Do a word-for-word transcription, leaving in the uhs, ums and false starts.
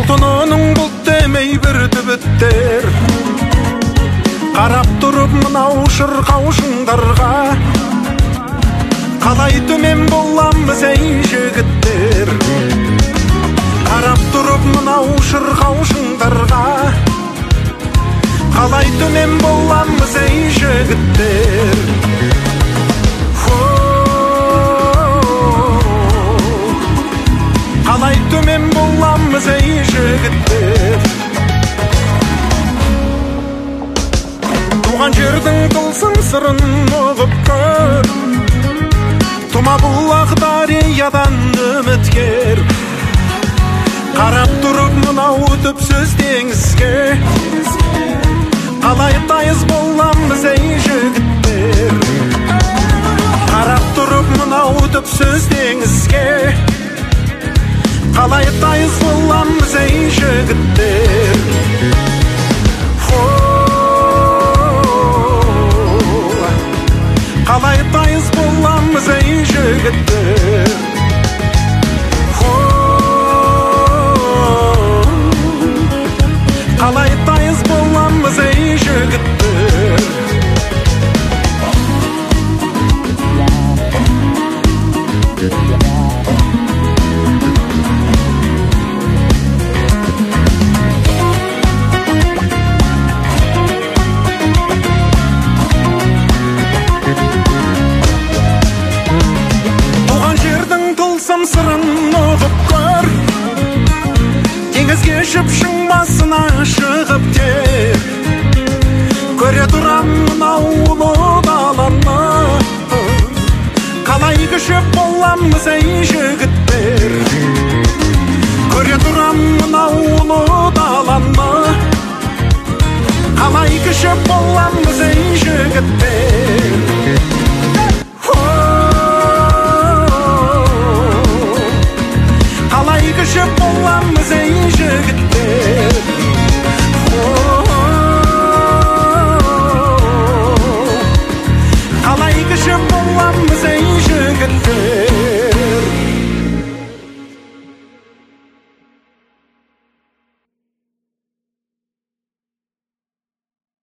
Бұлтының бұлт демей бір түбіттер, қарап тұрып мынау шырқау шыңдарға, қалай төмен боламыз әй жігіттер. Қарап тұрып мынау шырқау шыңдарға, қалай төмен боламыз әй жігіттер. Қалай төмен боламыз әй жігіттер. Туған жердің тылсым сырын ұғып көр, тұма бұлақ дариядан үміткер. Қарап тұрып мынау түпсіз теңізге, қалай тайыз боламыз әй жігіттер. Қарап тұрып мынау түпсіз теңізге, қалай тайыз боламыз әй жігіттер. Қалай тайыз боламыз әй жігіттер. Қалай тайыз боламыз әй жігіттер. Сырын ұғып көр, теңізге шып-шың басына шығып кер. Көре тұрам мынау ұлы даланы, қалай кішіп боламыз әй жігіттер. Көре тұрам мынау ұлы даланы, қалай кішіп боламыз әй жігіттер.